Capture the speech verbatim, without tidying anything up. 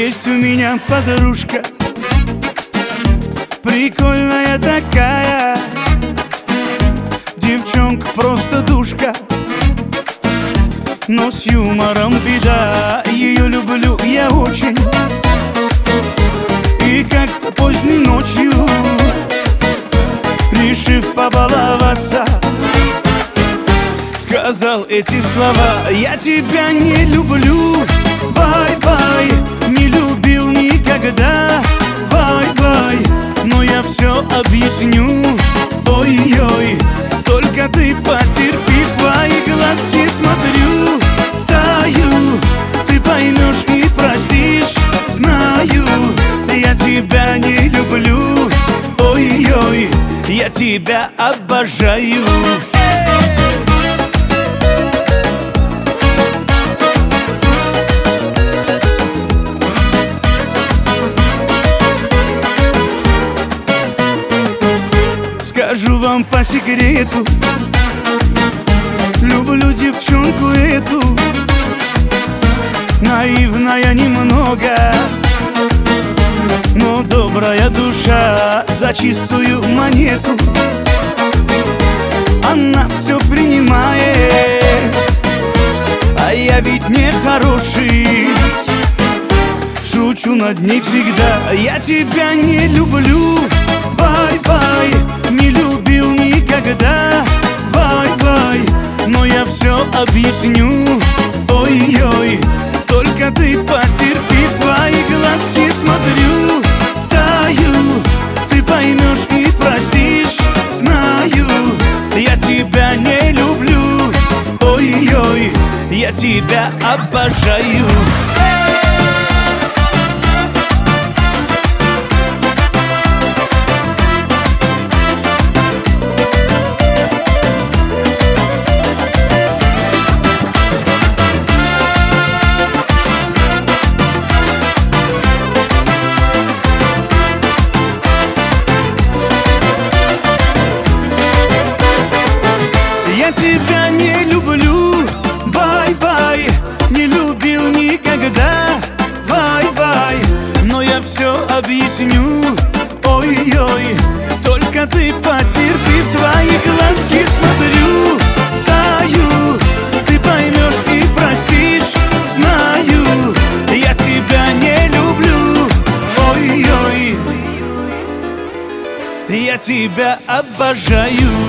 Есть у меня подружка, прикольная такая, девчонка просто душка, но с юмором беда. Ее люблю я очень, и как-то поздней ночью, решив побаловаться, сказал эти слова: я тебя не люблю, бай-бай, не любил никогда, вай-вай, но я все объясню, ой-ой, только ты потерпи, в твои глазки смотрю, таю, ты поймешь и простишь, знаю, я тебя не люблю, ой-ой, я тебя обожаю. Скажу вам по секрету, люблю девчонку эту, наивная немного, но добрая душа за чистую монету. Она все принимает, а я ведь не хороший, шучу над ней всегда. Я тебя не люблю, бай-бай, не любил никогда, вай-вай, но я все объясню, ой-ой, только ты потерпи, в твои глазки смотрю, таю, ты поймешь и простишь, знаю, я тебя не люблю, ой-ой, я тебя обожаю. Я тебя не люблю, бай-бай, не любил никогда, вай-вай, но я все объясню, ой-ой, только ты потерпи, в твои глазки смотрю, таю, ты поймешь и простишь, знаю, я тебя не люблю, ой-ой, я тебя обожаю.